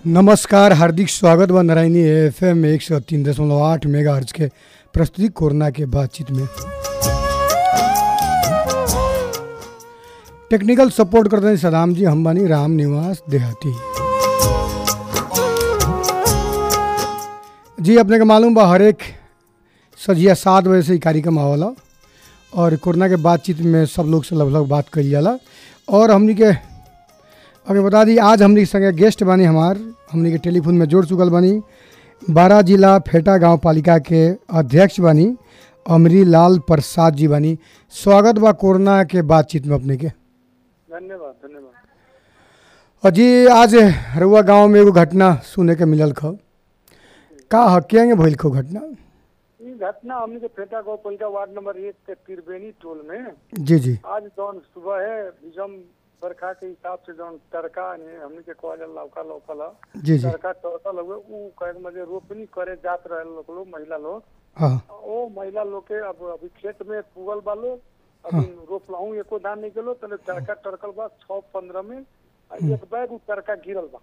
नमस्कार, हार्दिक स्वागत बा नारायणी एफएम 103.8 मेगाहर्ट्ज के प्रस्तुति कोरोना के बातचीत में। टेक्निकल सपोर्ट करते हैं सदाम जी, हम बानी राम निवास देहाती जी। अपने को मालूम बा हर एक सजिया 7 बजे से ही कार्यक्रम आवला और कोरोना के बातचीत में सब लोग से लगभग बात करी जाला। और हमनी के अगर बता दी, आज हमनी के संगे गेस्ट बानी हमनी के टेलीफोन में जोड़ चुकल बानी 12 जिला फेटा गांव पालिका के अध्यक्ष बानी अमरी लाल प्रसाद जी बानी। स्वागत बा कोरोना के बातचीत में अपने के। धन्यवाद धन्यवाद। और जी आज रउआ गांव में एगो घटना सुने के मिलल ख, का हकियांगे भइल खो घटना? ये घटना हमने के फेटा गाँव पालिका वार्ड नंबर 1 के तिरबेनी टोल में जी जी आज जौन सुबह है विजम बरखा के हिसाब से जौन तड़का ने हमने के कहल लौका लौकल जी जी तड़का टड़कल हुए उ कहे मजे रोपनी करे जात रहे लोग महिला लोग। हाँ ओ महिला लोग के अब अभी खेत में पुगल बा लोग अभी रोपलहू एको धान नहीं गेलो तले तड़का टड़कल बा 6:15 में एक बैग उ तड़का गिरल बा।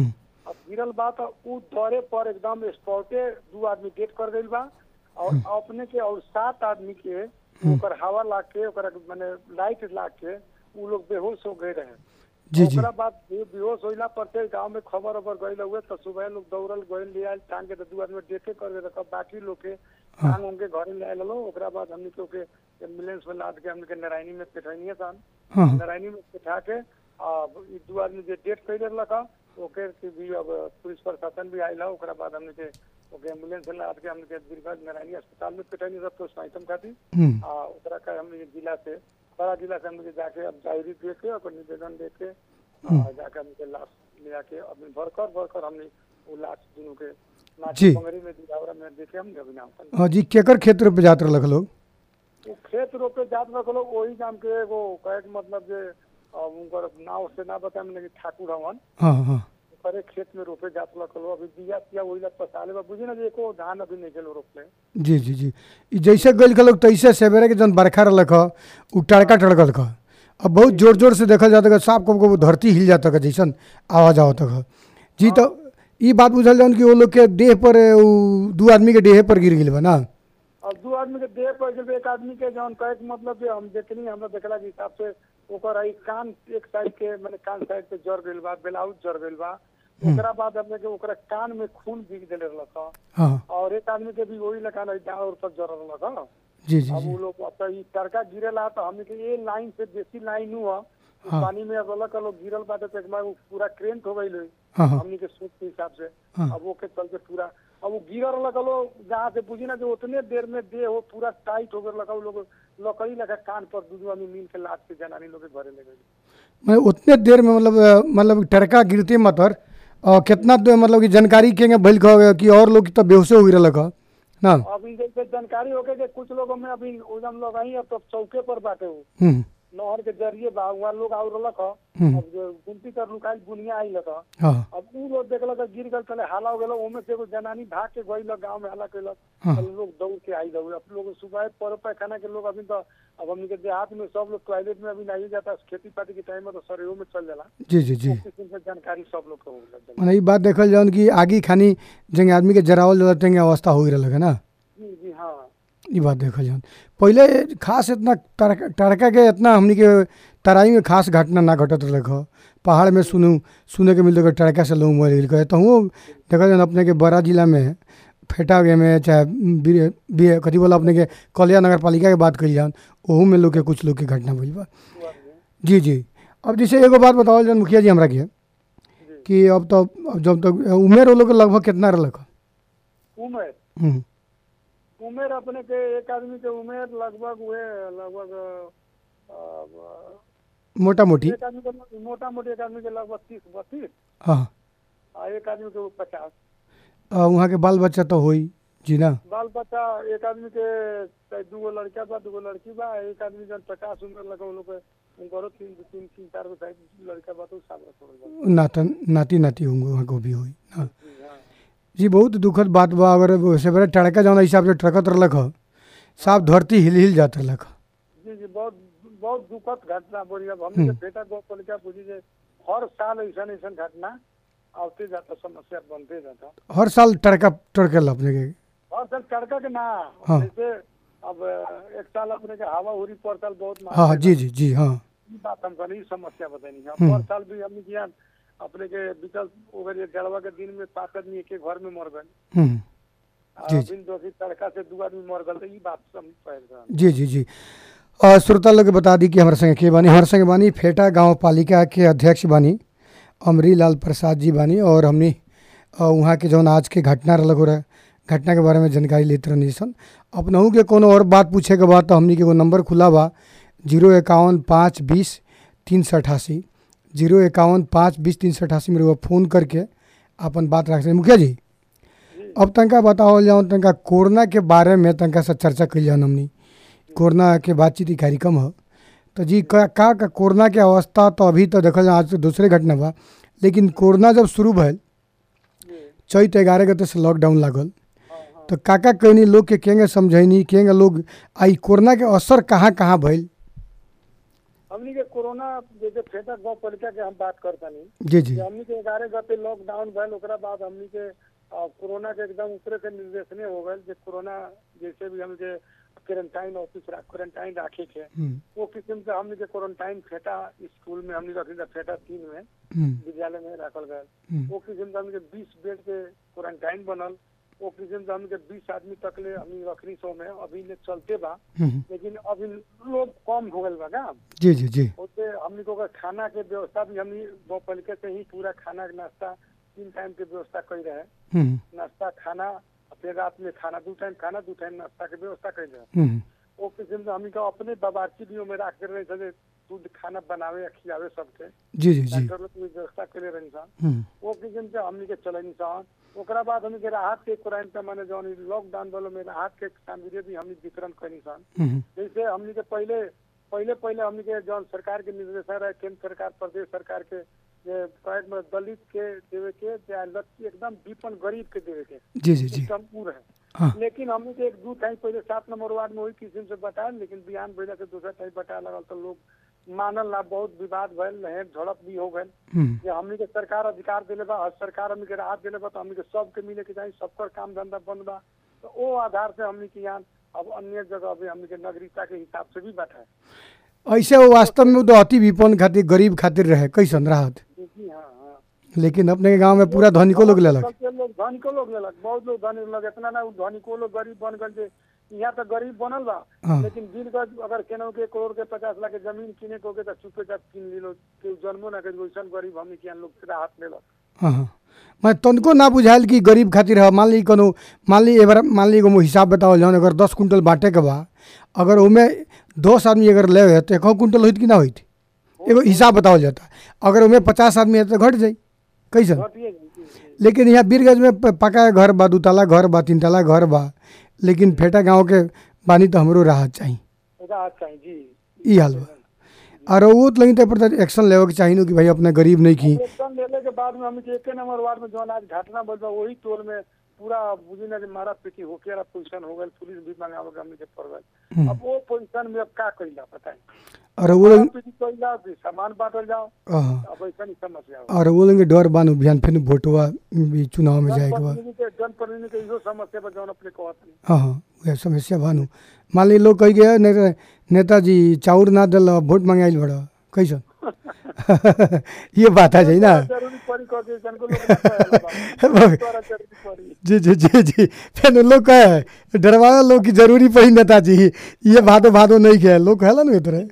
अब गिरल बा तो उ दौरे पर एकदम स्पॉटे 2 आदमी डेट कर गइल बा और अपने के और 7 आदमी के ओकर हवा ला के ओकर माने लाइट ला के उ लोग बेहोश हो गए रहे। जी जी ओकरा बाद बेहोश होइला पर से गांव में खबर अबर गइल हुए तो सुबह लोग दौड़ल गइल ले आइल टांग के 2 आदमी डेटे कर दे रखा बाकी लोग के टांग उनके घरे ले आइल लो। ओकरा बाद हमनी के ओके एम्बुलेंस में लाद के हमनी के नारायणी में पेठाइए सन। नारायणी में पेठा के अब 2 आदमी जे डेट कइले लखा ओके के भी अब पुलिस प्रशासन भी आइल। ओकरा बाद हमनी के ओके एम्बुलेंस में लाद के हमनी के दीर्घ नारायणी अस्पताल में पेठाइए सब तो साइटम खाती ओकरा का हमनी जिला से बड़ा जिला से हमने जाके अब डायरी दे के और निवेदन दे के जाके हमने लाश ले आके अपने भरकर हमने वो लाश दोनों के नाची बंगरी में दिलावरा में देके हम अभिनाम। हाँ जी, केकर खेत रोपे जात रहलक लोग? वो खेत रोपे जात रहलक लोग वही नाम के एगो कहे के मतलब जे उनकर नाव से ना बताए मैंने ठाकुर हवन। हाँ हाँ करे खेत में रोपे जात रहलक लोग अभी बिया पिया वही लग पसाले बा बुझी ना जे एको धान अभी नहीं गेलो रोपले। जी जी जी, ई जैसे गइल ख लोग तैसे सेवेरे के जन बरखा रहलक ह उ टड़का टड़कल ख। अब बहुत जोर जोर से देखल जाता है, साफ को धरती हिल जाता है जैसन आवाज आवत है जी। तो ये बात बुझल जान कि वो लोग के देह पर 2 आदमी के देह पर गिर गिल बा ना। अब 2 आदमी के देह पर गिर एक आदमी के जौन कहे के मतलब जे हम देखनी हमरा देखला के हिसाब से ओकर आई कान एक साइड के माने कान साइड पे जर गइल बा, ब्लाउज जर गइल बा। ओकरा बाद हमने के ओकरा कान में खून बिग देले रहलक। हां और एक आदमी के भी वही लकान डांड पर जर रहलक। जी जी अब वो लोग अब ई तड़का गिरेला तो हमने के ये लाइन से बेसी लाइन हुआ पानी में अब अलग अलग गिरल बाटे तो एक पूरा क्रेंट हो गइल हमने के सोच के हिसाब से। अब वो के चलते पूरा अब वो गिरल लगलो जहाँ से बुझी ना जो उतने देर में देह हो पूरा टाइट हो गए लगा लोग लकड़ी लगा कान पर 2 आदमी मिल के लाद के जनानी लोग के घरे ले गए। मैं उतने देर में मतलब टड़का गिरते मतर कितना तो मतलब की जानकारी के भइल ख कि और लोग तो बेहोश हो गिरल ख ना। अभी जैसे जानकारी हो गई कि कुछ लोगों में अभी उदम लोग आई अब तो चौके पर बाटे हो नहर के जरिए बा वहाँ लोग और रख अब गुमती कर लुकाइल बुनिया आई लगा। अब उ लोग देखल गिर गल चले हाला हो गलो ओमे से एगो जनानी भाग के गइल गांव में हाला कइल लोग दौड़ के आई दौड़। अब लोग सुबह पर पैखाना के लोग अभी तो अब हमनी के देहात में सब लोग टॉयलेट में अभी नहीं जाता खेती पाती के टाइम में तो सरेओ में चल जाला। जी जी जी, जानकारी सब लोग को माने ई बात देखल जान कि आगी खानी जंग आदमी के जरावल जाते हैं अवस्था हो रहल है ना। जी जी हाँ, ये बात देखल जान पहले खास इतना टड़का के इतना हमनी के तराई में खास घटना ना घटत रह। पहाड़ में सुने के मिलते टड़का से लोग मर गए तो हूँ देखल जान अपने के 12 जिला में फेटा के में चाहे कथी बोला अपने के कलिया नगर पालिका के बात कही जान ओहू में लोग के कुछ लोग की घटना भइल बा। जी जी, अब जैसे एगो बात बताओ जान मुखिया जी हमरा के कि अब तो जब तक उम्र वो लोग लगभग कितना रख उम्र अपने के एक आदमी के उम्र लगभग मोटा मोटी एक आदमी के मोटा मोटी एक आदमी के लगभग 30-32। हाँ एक आदमी के 50। वहाँ के बाल बच्चा तो होई जी ना। बाल बच्चा एक आदमी के 2 लड़का बा 2 लड़की बा। एक आदमी जन 50 उम्र लगा उन लोग उनको 3-4 गो लड़का बा तो सामने नाती नाती होंगे वहाँ को भी हुई हाँ जी। बहुत दुखद बात बा। अगर से बड़े टड़का जौन हिसाब से टड़कत रहलक ह साफ धरती हिल जात रहलक। जी जी, बहुत बहुत दुखद घटना बोली। अब हमने बेटा गो पालिका बुझी जे हर साल ऐसा घटना आवते जाता, समस्या बनते जाता। हर साल टड़का टड़केल अपने के? और सर टड़का के ना, हाँ। जैसे अब एक साल अपने के हवा उरी पर साल बहुत हाँ मार जी जी जी हाँ। ई बात हमको नहीं समस्या बतानी है। हम्म। पर साल भी हमने किया अपने के बीतल ओवर जड़वा के दिन में 5 आदमी एक घर में मर गए। जी जी दिन दोषी तड़का से 2 आदमी मर गए, तो ई बात समझ पाए। जी जी जी। श्रोता लोग के बता दी कि हमारे संगे के बानी, हमारे संगे बानी फेटा गांव पालिका के अध्यक्ष बानी अमरी लाल प्रसाद जी बानी, और हमने वहाँ के जौन आज के घटना रहा हो रहा घटना के बारे में जानकारी लेते रहनी सन। अपनहू के कोनो और बात पूछे के बाद तो हमने के वो नंबर खुला बा 051-520-388 051-520-388 में वो फ़ोन करके अपन बात रख सकते। मुखिया जी अब तनका बताओ जाओ तनका कोरोना के बारे में तनका से चर्चा कल जाओ हमनी, कोरोना के बातचीत ही कार्यक्रम हो तो जी का कोरोना के अवस्था तो अभी तो देखल जाए आज तो दूसरे घटना बा, लेकिन कोरोना जब शुरू भल चैत 11 गते से लॉकडाउन लागल तो काका कहनी लोग के केंगे समझैनी केंगे लोग आई कोरोना के असर कहाँ कहाँ भइल? हमनी के कोरोना जैसे फेटा गाँव पालिका के हम बात करता नहीं जी जी हमनी के 11 गते लॉकडाउन भल, ओकरा बाद हमनी के कोरोना के एकदम ऊपरे के निर्देशने हो गए जे कोरोना जैसे भी हम के क्वारंटाइन ऑफिस क्वारंटाइन राखे के वो किस्म से हमनी के क्वारंटाइन फेटा स्कूल में हमनी रखी फेटा 3 में विद्यालय में रखल गए। वो किस्म से हमनी के 20 बेड के क्वारंटाइन बनल। वो किस्म से हमनी के 20 आदमी तक ले हमनी रखनी सो में अभी ने चलते बा, लेकिन अभी लोग कम हो गए बा का। जी जी जी उससे हमनी को खाना के व्यवस्था भी हमनी गाँव पालिका से ही पूरा खाना नाश्ता 3 टाइम के व्यवस्था कर रहे। नाश्ता खाना फिर रात में खाना 2 टाइम खाना 2 टाइम नाश्ता के व्यवस्था कर रहे। वो किस्म से हमनी का अपने बावर्ची भी में रख कर रहे थे दूध खाना बनावे खियावे सबके। जी जी जी डॉक्टर लोग व्यवस्था करे रही सा। वो किस्म से हमनी के चलनी सा। ओकरा बाद हमनी के राहत के क्वारंटाइन माने जौन लॉकडाउन वालों में राहत के सामग्री भी हमनी वितरण करनी सा। जैसे हमनी के पहले हमनी के जौन सरकार के निर्देश रहे केंद्र सरकार प्रदेश सरकार के में दलित के देवे के एकदम विपन्न गरीब के देवे के जी जी जी है। हाँ। लेकिन हमने के 1-2 टाइम पहले 7 नंबर वार्ड में वही किस्म से बताया, लेकिन बयान भेजा के दूसरा टाइम बताया लगल तो लोग मानल ना, बहुत विवाद भइल, लहर झड़प भी हो गए। ये हमने के सरकार अधिकार दिले बा, सरकार हमने के राहत दिले बा तो हमने के सबके मिले के चाहिए, सबका काम धंधा बंद बा, तो वो आधार से हमने के यहाँ अब अन्य जगह भी हमने के नागरिकता के हिसाब से भी बैठा है। ऐसे वो वास्तव में तो अति विपन्न खातिर गरीब खातिर रहे कैसन राहत, लेकिन अपने गांव में पूरा धनिको लोग लेलक। धनिको लोग लेलक, बहुत लोग धनी लोग, इतना ना धनिको लोग गरीब बन गए। यहाँ तो गरीब बनल बा। हाँ। लेकिन दिन का अगर केनो के करोड़ के 50 लाख के जमीन किने को के तो चुपे चाप किन लीलो के जन्मो ना के वैसन गरीब हमनी के लोग से राहत लेलक। हां मैं तनको ना बुझाइल कि गरीब खातिर है। मान ली कोनो मान ली एगो हिसाब बताओ जौन अगर 10 कुंटल बांटे के बा, अगर उमे 10 आदमी अगर लेवे तो 1 कुंटल होइत कि ना होइत, एगो हिसाब बताओ जाता। अगर उमे 50 आदमी है तो घट जाई कैसन। लेकिन यहाँ बीरगंज में पका घर बा, 2 तला घर बा, 3 तला घर बा, लेकिन फेटा गांव के बानी तो हमरो राहत चाहिए जी। ई हाल बा और वो तो लेकिन पर एक्शन लेवे के चाहिए कि भाई अपने गरीब नहीं की। एक्शन लेले के बाद में हम के 1 नंबर वार्ड में जौन आज घटना बढ़ वही टोल में पूरा बुझी ना मारा पीटी होके पोजीशन हो गई, पुलिस भी मंगावे हमने के पड़ गई। अब वो पोजीशन में अब का कइला पता है, और वो लोग सामान बांटल जाओ, अब ऐसा नहीं समस्या और वो लोग डर बानू बिहान फिर वोटवा भी चुनाव में जाए के बाद जनप्रतिनिधि के इहो समस्या बा जौन अपने कहत नहीं। हां वह समस्या बानू। मान ली लोग कह गए नेताजी चाउर ना दिल वोट मंगाइल बड़ा कैसन ये बात है ना। जी जी जी जी फिर लोग कहे डरवाना लोग की जरूरी पड़ी नेताजी ये भादो नहीं के लोग कहला ना तरह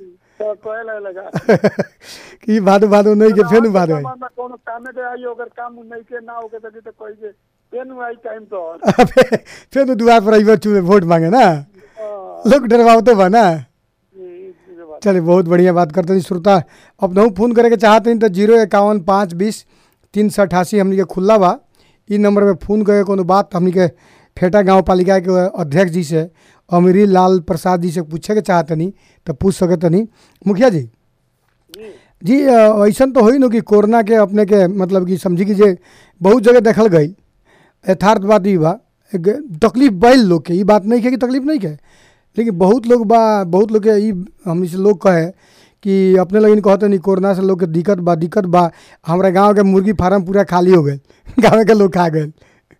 कि भादो नहीं के फिर भादो कोनो काम में आई अगर काम नहीं के ना होके तो कोई के फिर आई टाइम तो फिर द्वार पर आइबो वोट मांगे ना, लोग डरवाओ तो बा ना। चलिए बहुत बढ़िया बात करते हैं श्रोता। अब नहीं फोन करे के चाहते हैं तो 051-520-388 हमनी के खुला बा। ई नंबर पे फोन करे कोनो बात हमनी के फेटा गांव पालिका के अध्यक्ष जी से अमरी लाल प्रसाद जी से पूछे के चाहते नहीं तो पूछ सकते नहीं। मुखिया जी जी ऐसा तो हो ही न कि कोरोना के अपने के मतलब कि समझी कि जे बहुत जगह देखल गई, यथार्थ बात ही बा, तकलीफ बैल लोग के, ये बात नहीं है कि तकलीफ नहीं है, लेकिन बहुत लोग के ई हम से लोग कहे कि अपने लोग कहते नहीं कोरोना से लोग के दिक्कत बा हमारा गांव के मुर्गी फार्म पूरा खाली हो गए गाँव के लोग खा गए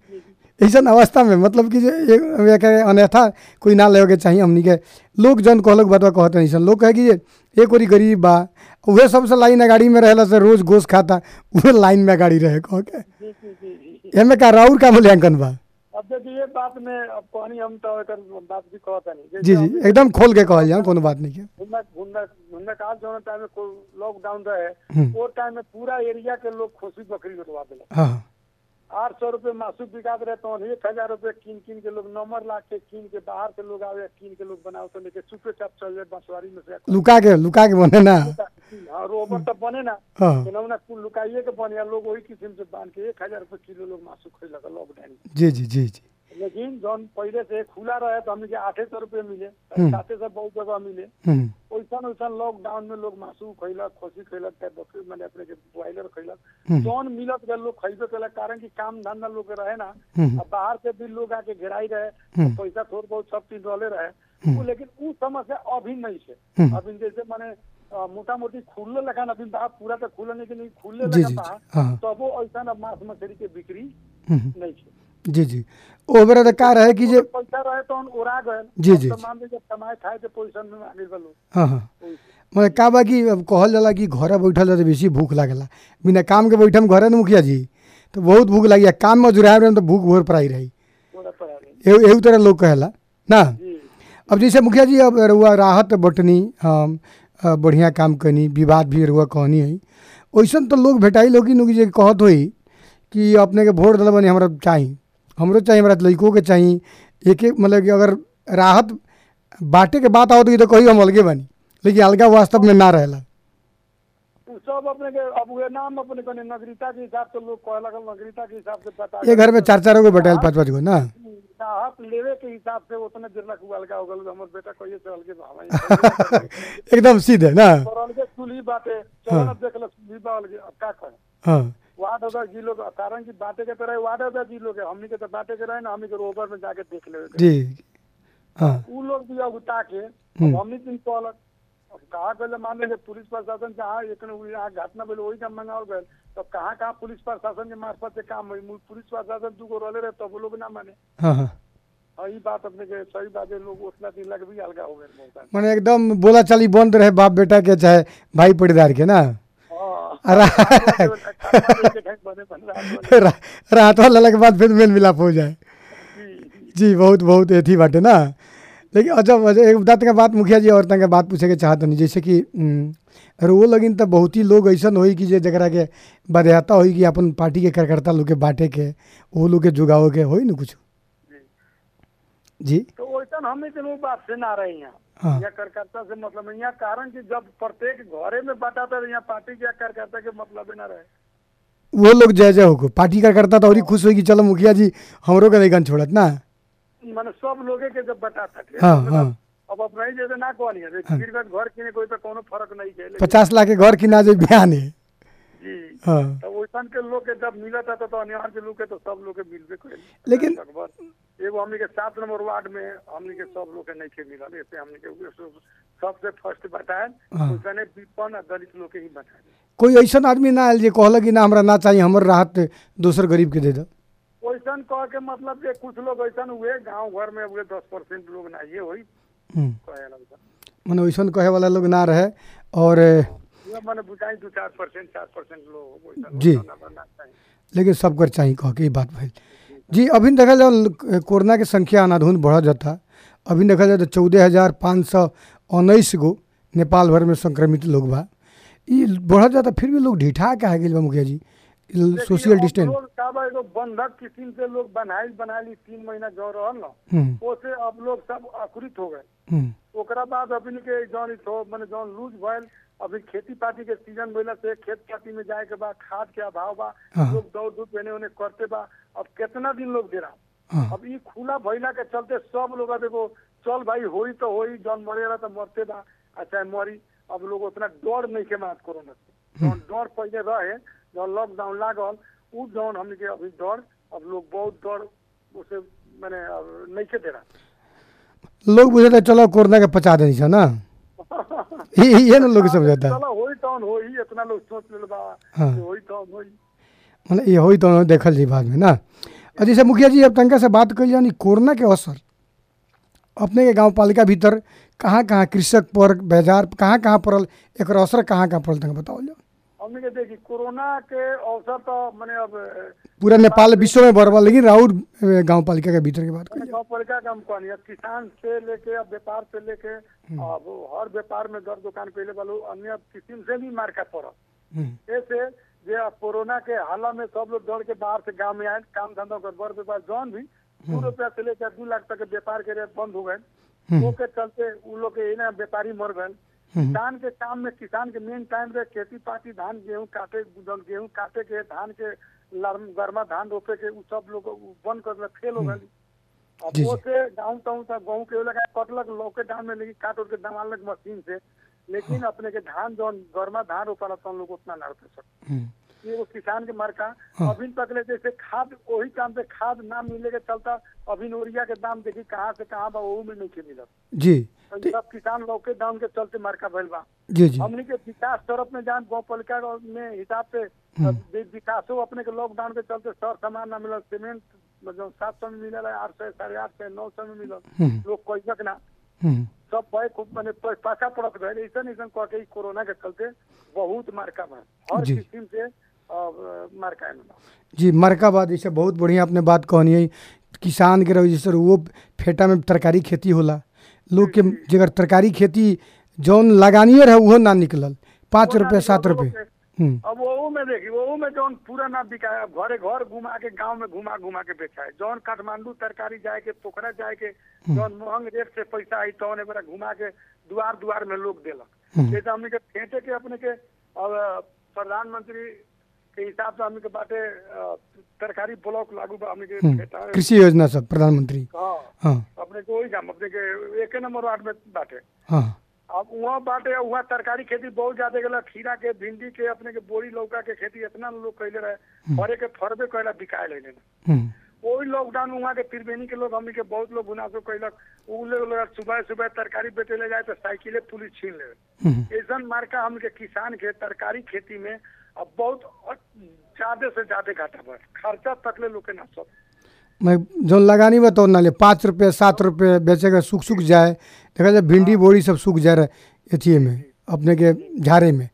ऐसा अवस्था में मतलब कि अन्यथा कोई ना लेवे के चाहिए हमनी के लोग जन कहलक बतवा कहते नहीं सन लोग कहे कि एक ओरी गरीब बा उहे सबसे लाइन गाड़ी में रहेला से रोज गोश खाता उहे लाइन में गाड़ी रहे कह के जी जी जी जी एमे का राउर का मूल्यांकन बा। अब देखिए बात में अब कहानी हम तो एकर बात भी कहता नहीं जी जी एकदम खोल के कहल जाए कोनो बात नहीं के घूमना काल जो टाइम में लॉकडाउन रहे वो टाइम में पूरा एरिया के लोग खुशी बकरी लुटवा दिले। हाँ 800 रुपये मासू बिकात रहे तो 1000 रुपये कीन के लोग नंबर ला के कीन के बाहर से लोग आवे कीन के लोग बनाओ तो लेके चुपे चाप चल जाए बंसवारी में से लुका के बने ना। हाँ रोबर तो बने ना हाँ ना कुल लुकाइए के बने लोग वही किस्म से बांध के 1000 रुपये किलो लोग मासू खरीद लगा लॉकडाउन में। जी जी जी जी लेकिन जौन पहले से खुला रहे तो हमने 800 रुपये मिले 700 बहुत जगह मिले वैसा लॉकडाउन में लोग मासू खैलक खोसी खैलक बकरी मैंने अपने के बॉयलर खैलक जौन मिलत गए लोग खैबे कैलक कारण की काम धंधा लोग के रहे ना अब बाहर से भी लोग आके घेराई रहे पैसा थोड़ा बहुत सब चीज डले रहे लेकिन उ समस्या अभी नहीं है। अभी जैसे मैंने मोटा मोटी खुले लगा अभी बात पूरा तो खुले नहीं खुले लगा तब ऐसा ना मांस मछली के बिक्री नहीं है। जी जी ओ बेरा तो का रहे कि जे पैसा रहे तो ओरा गए जी जी मान लीजिए कमाए खाए के पोजीशन में आगे गलो। हाँ हाँ मतलब का बा कि अब कहल जाला कि घरे बैठल तो बेसी भूख लागेला बिना काम के बैठम घरे न मुखिया जी तो बहुत भूख लगी काम में जुड़ाए रहे तो भूख भोर पड़ाई रही एहू तरह लोग कहेला ना। अब जैसे मुखिया जी अब रुआ राहत बटनी बढ़िया काम करनी विवाद भी रुआ कहनी है वैसन तो लोग भेटाई लोग जे कहत होई कि अपने के वोट दिल बनी हमारा चाहिए हमरो चाहिए हमारा लड़कों के चाहिए एक मतलब कि अगर राहत बांटे के बात आओ तो कही हम अलगे बनी लेकिन अलगा वास्तव में ना रहेला सब अपने के अब वे नाम अपने को नागरिकता के हिसाब से लोग कहला नागरिकता के हिसाब से बता ये घर में 4-4 गो बैठाइल 5-5 गो ना राहत लेवे के हिसाब से उतने देर लग अलगा हो गल हमर बेटा कहिए से अलगे भाई एकदम सीधे ना और अलगे सुली बातें चलो देखला सुली बा अलगे अब का कहे। हां वार्ड अगर जी लोग कारण की बातें के तरह वार्ड अगर जी लोग हमनी के तो बातें के रहे ना हमनी के रोबर में जाके देख ले जी हां उ लोग भी अब उठा के हमनी दिन कहलक अब कहा गए मान लीजिए पुलिस प्रशासन जहाँ एक यहाँ घटना भेल वही काम मंगाओ गए तो कहाँ पुलिस प्रशासन के मार्फत से काम हुई पुलिस प्रशासन 2 गो रहे रहे तब वो लोग ना माने। हाँ हाँ यही बात अपने के सही बात है लोग उतना दिन लग भी अलगा हो गए माने एकदम बोला चाली बंद रहे बाप बेटा के चाहे भाई पड़ीदार के ना रात वाला के बाद फिर मेल मिलाप हो जाए। जी बहुत बहुत एथी बाटे ना लेकिन अच्छा एक बात का बात मुखिया जी और तक बात पूछे के चाहत नहीं जैसे कि वो लगिन तो बहुत ही लोग ऐसा होई कि जरा के बदहता होई कि अपन पार्टी के कार्यकर्ता लोग के बांटे के वो लोग के जुगावे के होई ना कुछ जी तो वैसा हमें तो बात से ना रही हैं या कार्यकर्ता से मतलब यहाँ कारण कि जब प्रत्येक घरे में बांटा था यहाँ पार्टी के कार्यकर्ता के मतलब ना रहे वो लोग जय हो पार्टी कार्यकर्ता तो और ही खुश हुई कि चलो मुखिया जी हमरो के नहीं छोड़त ना मैंने सब लोगे के जब बताता थे अब अपना ही जैसे ना कहनी है घर किने कोई तो कोनो फर्क नहीं है 50 लाख के घर किना जो बयान है जी हाँ तो वैसन के लोग के जब मिला था तो अनिवार्य के लोग के तो सब लोग के मिलबे करे लेकिन एगो हमनी के 7 नंबर वार्ड में हमनी के सब लोग के नहीं के मिला ऐसे हमनी के सबसे फर्स्ट बताए उसने विपन दलित लोग के ही बताए कोई ऐसा आदमी ना आयल जे कहल कि ना हमरा ना चाहिए हमर राहत दूसर गरीब के दे दो वैसन कह के मतलब कि कुछ लोग ऐसा हुए गांव घर में हुए 10% लोग ना ये हुई माने वैसा कहे वाला लोग ना रहे और मैंने बुझाई 2-4% 4% लोग जी लेकिन सब कर चाहिए कह के बात भइल जी। अभी देखा जाए कोरोना के संख्या अनाधुन बढ़ जाता अभी देखा जाए तो 14,519 गो नेपाल भर में संक्रमित लोग बा बढ़ जाता फिर भी लोग ढिठा के आ गए बा मुखिया जी सोशल डिस्टेंस बंधक किस्म से लोग बनाई 3 महीना जो रहल ना ओसे अब लोग सब आकुरित हो गए ओकरा बाद अभी के जौन माने जौन लूज भइल अभी खेती पाती के सीजन भइला से खेत पाती में जाए के बाद खाद के अभाव बा लोग दौड़ धूप एने ओने करते बा अब कितना दिन लोग दे रहा अब ये खुला भइला के चलते सब लोग देखो चल भाई होई तो होई जौन मरेला तो मरते बा अच्छा मरी अब लोग उतना डर नहीं के मात कोरोना से जौन डर पहले रहे जौन लॉकडाउन लागल उ जौन हमने के अभी डर अब लोग बहुत डर उसे मैंने नहीं के दे रहा लोग बुझे चलो कोरोना के पचा देनी ना ये ना लोग समझता चलो होई तौन होई, इतना लोग सोच ले बा हाँ। कि होई तौन होई। मतलब ये होई तो देखल जी बाद में ना। और जैसे मुखिया जी अब तनका से बात कल जानी कोरोना के असर अपने के गांव पालिका भीतर कहाँ कहाँ कृषक पर बाजार कहाँ कहाँ पड़ल, एक असर कहाँ कहाँ पड़ल तनका बताओ जाओ। हमने के देखी कोरोना के अवसर तो मैंने अब पूरा नेपाल विश्व में बरबा, लेकिन राउर गांव पालिका के भीतर की बात करिए। गाँव पालिका का हम कहनी किसान से लेके अब व्यापार से लेके अब हर व्यापार में घर दुकान पहले वालों अन्य किस्म से भी मार का पड़ा। ऐसे जे कोरोना के हाला में सब लोग दौड़ के बाहर से गांव में आए, काम धंधा कर बड़ व्यापार जौन भी 2 रुपया से लेकर 2 लाख तक के व्यापार के रेट बंद हो गए। वो के चलते उ लोग के ना व्यापारी मर गए। किसान के काम में किसान के मेन टाइम रे खेती पाती धान गेहूं काटे, गेहूं काटे के धान के गर्मा धान रोपे के उ सब लोग बंद कर फेल हो गए। अब वो से गाँव ताऊ तक गेहूं के लगा कटलक लॉकडाउन में, लेकिन काट उठ के दमालक मशीन से, लेकिन अपने के धान जौन गर्मा धान रोपा तो लोग उतना ना रोपे सकते। ये वो किसान के मार का अभी तक ले जैसे खाद वही काम पे खाद ना मिले के चलता अभी यूरिया के दाम देखी कहाँ से कहाँ बा वो में नहीं के मिलत जी। सब किसान लॉकडाउन के चलते मार्का भइल बा। जी जी। हमने के विकास तरफ में जान गाँव पालिका में हिसाब से विकासो अपने के लॉकडाउन के चलते सर सामान ना मिलल, सीमेंट जो 700 में मिलल 800 850 900 में मिलल, लोग कोई ना सब बैक मैंने पाछा पड़त गए। ऐसा कह के कोरोना के चलते बहुत मार्का बा, हर किस्म से मार्का है। जी मार्का बात जैसे बहुत बढ़िया आपने बात कहनी है। किसान के रही जैसे वो फेटा में तरकारी खेती होला, लोग के जगह तरकारी खेती जौन लगानिए रहे वो ना निकलल 5 रुपये 7 रुपये। अब वो में देखी वो में जौन पूरा ना बिकाया, घरे घर घुमा के गांव में घुमा घुमा के बेचा है। जौन काठमांडू तरकारी जाए के पोखरा जाए के जौन महंग रेट से पैसा आई तौन एक घुमा के दुआर दुआर में लोग देलक। जैसे हमने के फेंटे के अपने के अब प्रधानमंत्री के हिसाब से हमने के बाटे तरकारी ब्लॉक लागू बा हमने के फेंटा कृषि योजना सब प्रधानमंत्री। हाँ अपने को वही काम अपने के 1 नंबर वार्ड में बाटे। अब वहाँ बाटे वहाँ तरकारी खेती बहुत ज्यादा गला, खीरा के भिंडी के अपने के बोरी लौका के खेती इतना लोग कैले रहे, फरे के फरबे कैला बिकाए लेने। वही लॉकडाउन वहाँ के त्रिवेणी के लोग हमने के बहुत लोग गुनासो कैलक। उ लोग सुबह सुबह तरकारी बेचे ले जाए तो साइकिले पुलिस छीन ले। ऐसा मार्का हमने के किसान के तरकारी खेती में अब बहुत ज्यादा से ज्यादा घाटा बढ़, खर्चा तक ले लोग के ना सब मैं जो लगानी बा तो ना ले 5 रुपये 7 रुपये बेचेगा सूख जाए। देखा जाए भिंडी बोरी सब सूख जा रहा एथी में अपने के झारे में।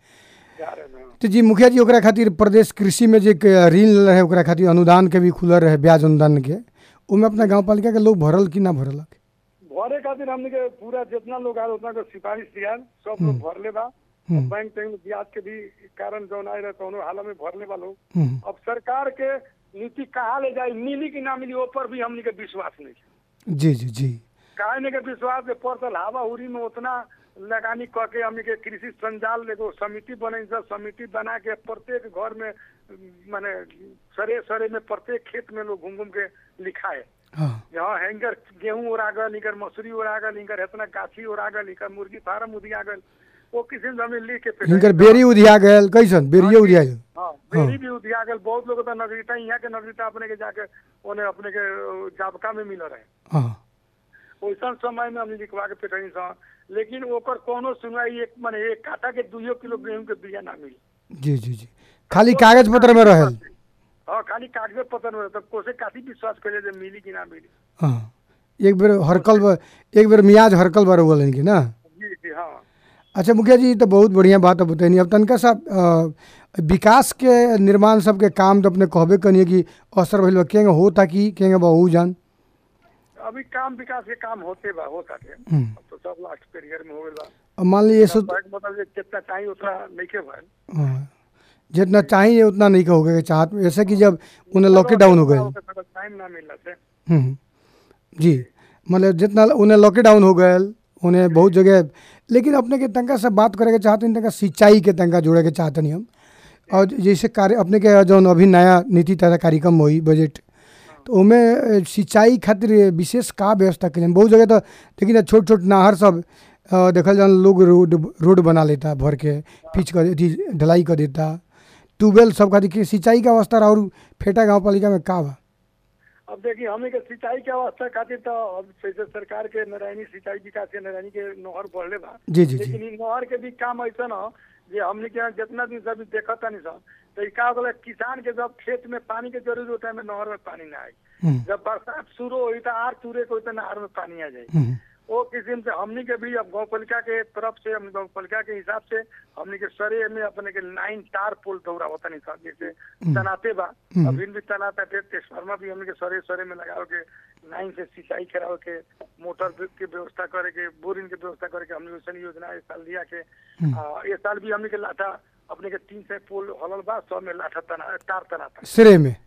तो जी मुखिया जी ओकरा खातिर प्रदेश कृषि में जो ऋण रहे ओकरा खातिर अनुदान के भी खुलल रहे, ब्याज अनुदान के उनमें अपना गाँव पालिका के लोग भरल कि ना भरलक? भरे खातिर हमने के पूरा जितना लोग आए उतना सिफारिश दिया सब लोग भरले बा। बैंक ब्याज के भी कारण जो आए रहे तो हाल में भरले बा लोग। अब सरकार के नीति कहाँ ले जाए, मिली कि ना मिली वो पर भी हमने के विश्वास नहीं। जी जी जी काहे ने के विश्वास के पड़तल हवा हुरी में उतना लगानी कह के हमने के कृषि संजाल एगो समिति बने, समिति बना के प्रत्येक घर में माने सरे सरे में प्रत्येक खेत में लोग घूम घूम के लिखाए। यहाँ हैंगर गेहूं उड़ा गल, इनकर मसूरी उड़ा गल, इनकर इतना गाछी उड़ा गल, इनकर मुर्गी फार्म उधिया गल, वो किसी जमीन लिख के इनकर बेरी उधिया गल, कैसन बेरिया उधिया गल। हाँ बेरी भी उधिया गल। बहुत लोग तो नगरीता यहाँ के नगरीता अपने के जाके उन्हें अपने के जाबका में मिल रहे। वैसा समय में हमने लिखवा के पेटनी सा, लेकिन ओकर कोनो सुनवाई एक माने 1 काठा के 2 किलो गेहूं के बिया ना मिली। जी जी जी खाली कागज पत्र में रहे। हाँ खाली कागज पत्र में तो कोसे काफी विश्वास करे जे मिली कि ना मिली। हाँ एक बेर हरकल एक बेर मियाज हरकल बार हुआ कि ना। जी जी हाँ। अच्छा मुखिया जी तो बहुत बढ़िया बात है बताइए। अब तनका साहब विकास के निर्माण सबके काम तो अपने कहबे करिए कि असर भइल केंगे होता कि केंगे बहु जान अभी काम विकास के काम होते बा होता है तो सब लास्ट पीरियड में हो गइल बा। अब मान लीजिए मतलब जितना चाहिए उतना नहीं के भइल, जितना चाहिए उतना नहीं कहोगे चाहत ऐसे कि जब उन्हें लॉकडाउन हो गए टाइम ना मिलने से। जी मतलब जितना उन्हें लॉकडाउन हो गए उन्हें बहुत जगह, लेकिन अपने के तंका से बात करे के चाहते हैं, तंका सिंचाई के तंका जोड़े के चाहते नहीं हम। और जैसे कार्य अपने के जो अभी नया नीति तथा कार्यक्रम हुई बजट तो उनमें सिंचाई खातिर विशेष का व्यवस्था करें। बहुत जगह तो लेकिन छोट छोट नहर सब देखल जान लोग रोड बना लेता भर के पिच कर ढलाई कर देता, ट्यूबवेल सब खातिर सिंचाई का अवस्था और फेटा गाँव पालिका में का बा? अब देखिए हमें के सिंचाई के अवस्था खातिर तो अब जैसे सरकार के नारायणी सिंचाई विकास के नारायणी के नहर बढ़ले बा, जी जी जी लेकिन इ नहर के भी काम ऐसा न जे हमने के यहाँ जितना दिन से अभी देखत नहीं सन तो इ का बोले किसान के जब खेत में पानी के जरूरत होता है में नहर में पानी ना आई, जब बरसात शुरू हुई तो आर तुरे को तो नहर में पानी आ जाए। वो किस्म से हमनी के भी अब गाँव पालिका के तरफ से हम गाँव पालिका के हिसाब से हमनी के सरे में अपने के लाइन तार पोल दौरा होता नहीं सर जैसे तनाते बा अभी भी तनाता ट्रांसफार्मर भी हमनी के सरे सरे में लगाओ के लाइन से सिंचाई कराओ के मोटर के व्यवस्था करे के बोरिंग के व्यवस्था करे के हमने वैसे योजना इस साल दिया के ये साल भी हमनी के लाठा अपने के 300 पोल हलल बा 100 में लाठा तार तनाता सरे में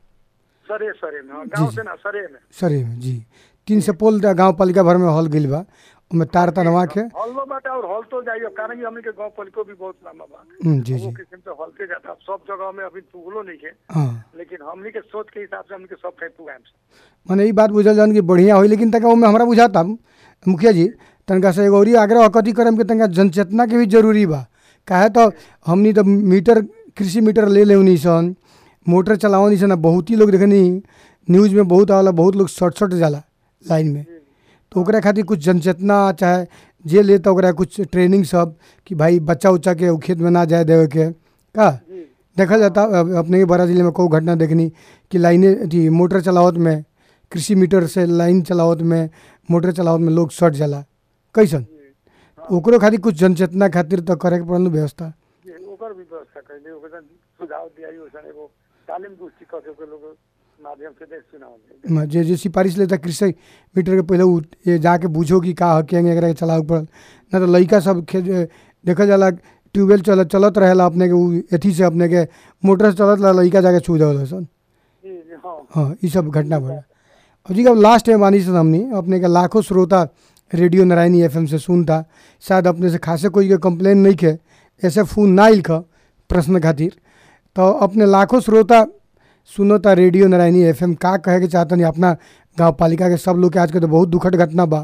सरे में गाँव से ना सरे में जी 300 पोल गाँव पालिका भर में हॉल गइल बा ओमे तार तनवा के हॉलो बाटा और हॉल तो जाइए कारण कि हमनी के गाँव पालिका भी बहुत लंबा बा जी वो जी किस्म से हॉलते जाता सब जगह में अभी पुगलो नहीं है, हाँ लेकिन हमनी के सोच के हिसाब से हमनी के सब कहीं पुगाएम। माने ई बात बुझल जान कि बढ़िया होई, लेकिन तका ओमे हमरा बुझाता मुखिया जी तनका से एगो और आग्रह कथी करम के तनका जनचेतना के भी जरूरी बा। काहे तो हमनी तो मीटर कृषि मीटर ले लेवनी सन मोटर चलावनी सन, बहुत ही लोग देखनी न्यूज़ में बहुत आला, बहुत लोग शॉर्ट जाला लाइन में, तो ओकरा खातिर कुछ जनचेतना चाहे जे ले तो ओकरा कुछ ट्रेनिंग सब कि भाई बच्चा उच्चा के खेत में ना जाए देवे के का देखल जाता। अपने के बड़ा जिले में कोई घटना देखनी कि लाइने थी मोटर चलावत में कृषि मीटर से लाइन चलावत में मोटर चलावत में लोग शॉर्ट जाला कैसन, ओकरो खातिर कुछ जनचेतना खातिर तो करे के पड़ल व्यवस्था ओकर भी व्यवस्था कैले ओकर सुझाव दिया ओसन एगो तालीम गोष्ठी करके के लोग माध्यम से देख सुनाओ जे सिफारिश लेता कृषि मीटर के पहले ये जाके पूछो कि का हकेंगे एकरा के चलावे पड़ल ना तो लइका सब देखल जाला ट्यूबवेल चलत रहेला अपने के एथी से अपने के मोटर से चलत लइका जाके छू जावल सन। हाँ ये सब घटना भइल। अब जी अब लास्ट में बानी सन हमनी अपने के लाखों श्रोता रेडियो नारायणी FM से सुनता, शायद अपने से खासे कोई के कंप्लेन नहीं के ऐसे फोन ना आइल प्रश्न खातिर, तो अपने लाखों श्रोता सुनता रेडियो नारायणी FM का कहे के चाहतनी अपना गाँव पालिका के सब लोग के आज के तो बहुत दुखद घटना बा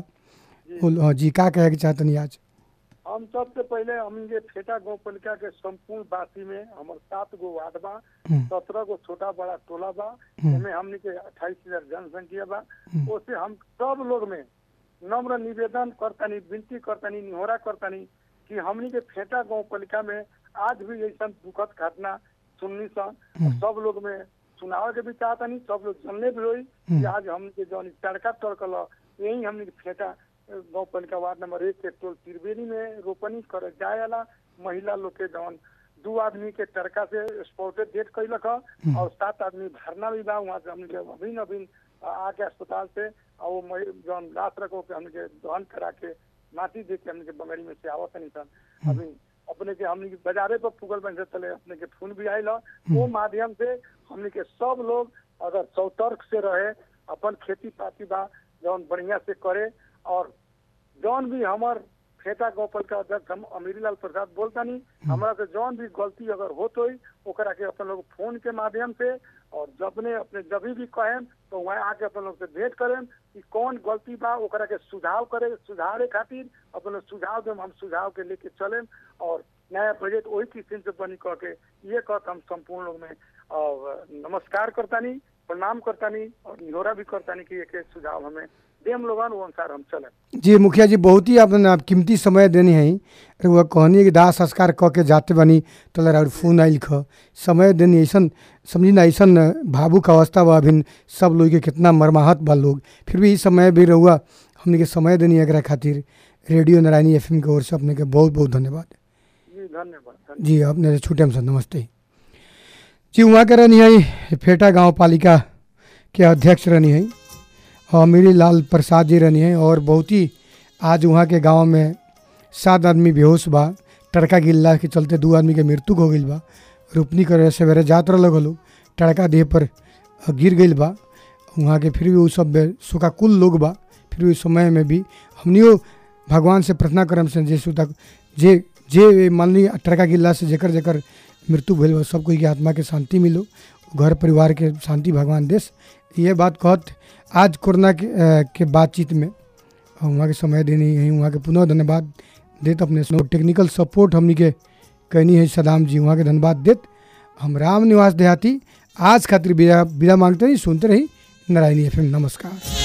जी का कहे के चाहतनी आज? हम सबसे पहले हमके फेटा गाँव पालिका के संपूर्ण वासी में हमारे 7 गो वार्ड बा 17 गो छोटा बड़ा टोला बा उसमें हमने के 28,000 जनसंख्या बा, उससे हम सब लोग में नम्र निवेदन करतानी विनती करतानी निहोरा करतानी कि हमनी के फेटा गाँव पालिका में आज भी ऐसा दुखद घटना सुननी सन, सब लोग में सुनावे के भी चाहतानी, सब लोग जानले भी होई कि आज हमनी के जौन तड़का तड़कल यही हमनी के फेटा गाँव पालिका वार्ड नंबर 1 के टोल त्रिवेणी में रोपनी करे जाएला महिला लोग के जौन 2 आदमी के तड़का से स्पॉटेड डेथ कैलक और 7 आदमी भरना भी बा वहाँ से हमनी के अभी आके अस्पताल से और वो जौन लाश रखो के हमनी के दहन करा के माटी दे के हमनी के बंगड़ी में से आवत नहीं सन। अभी अपने के हमनी के बाजारे पर पुगल बन से चले अपने के फोन भी आयल वो माध्यम से हमनी के सब लोग अगर सौतर्क से रहे अपन खेती पाती बा जौन बढ़िया से करे और जौन भी हमार फेटा गाँव पालिका अध्यक्ष हम अमीरीलाल प्रसाद बोलतानी हमारा से जौन भी गलती अगर होत होई ओकरा के अपन लोग फोन के माध्यम से और जब भी कहें तो वहाँ आके अपन लोग से भेंट करें कि कौन गलती बा ओकरा के सुधारे खातिर अपन सुझाव दें, हम सुझाव के लेके चलें और नया बजट वही किस्म से बनी कह के ये कहत हम संपूर्ण लोग में नमस्कार करतानी प्रणाम करतानी और निहोरा भी करतानी कि एक सुझाव हमें देम लोगन वो अनुसार हम चले। जी मुखिया जी बहुत ही आपने कीमती समय देनी है वह कहनी कि दाह संस्कार कह के जाते बनी तो फोन आइल समय देनी ऐसा समझी ना ऐसा भावुक अवस्था बा अभी सब लोग के कितना मरमाहत बा लोग फिर भी इस समय भी रहुआ हमने के समय देनी एक खातिर रेडियो नारायणी FM की ओर से अपने के बहुत बहुत धन्यवाद। जी धन्यवाद जी अपने छूटे सर नमस्ते जी। वहाँ के रहनी है फेटा गाँव पालिका के अध्यक्ष रहनी है अमीरीलाल प्रसाद जी रहनी है और बहुत ही आज वहाँ के गांव में 7 आदमी बेहोश बा टड़का गिरला के चलते 2 आदमी के मृत्यु हो गई बा। रोपनी करे सवेरे जात रहा लोग टड़का देह पर गिर गई बा वहाँ के फिर भी वो सब शोकाकुल लोग बा। फिर भी समय में भी हमनियो भगवान से प्रार्थना करम से जे तक जे मान ली टड़का गिरला से जेकर मृत्यु भइल बा सब कोई के आत्मा के शांति मिलो घर परिवार के शांति भगवान देश ये बात कहत आज कोरोना के बातचीत में वहाँ के समय देनी है वहाँ के पुनः धन्यवाद देत अपने टेक्निकल सपोर्ट हमनी के कहनी है सदाम जी वहाँ के धन्यवाद देत हम राम निवास देहाती आज खातिर विदा मांगते रही सुनते रही नारायणी FM। नमस्कार।